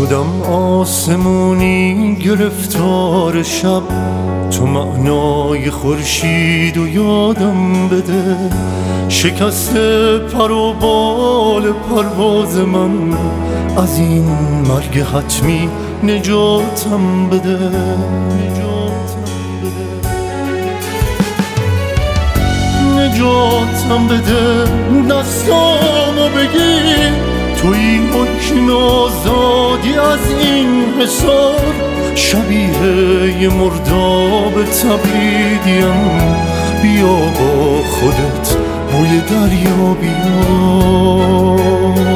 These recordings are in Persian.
شدم آسمونی گرفتار شب، تو معنای خورشید و یادم بده. شکست پر و بال پرواز من، از این مرگ حتمی نجاتم بده. نجاتم بده، دستامو بگیر، توی حکم آزادی از این حصار. شبیه یه مرداب تبریدیم، بیا با خودت بوی دریا بیار.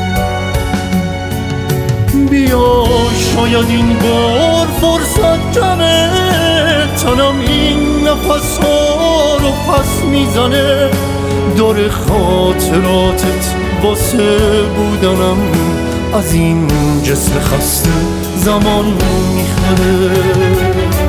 بیا شاید این بار فرصت کمه، تنم این نفس ها رو پس میزنه. داره خاطراتت واسه بودنم، از این جسم خسته زمان میخره.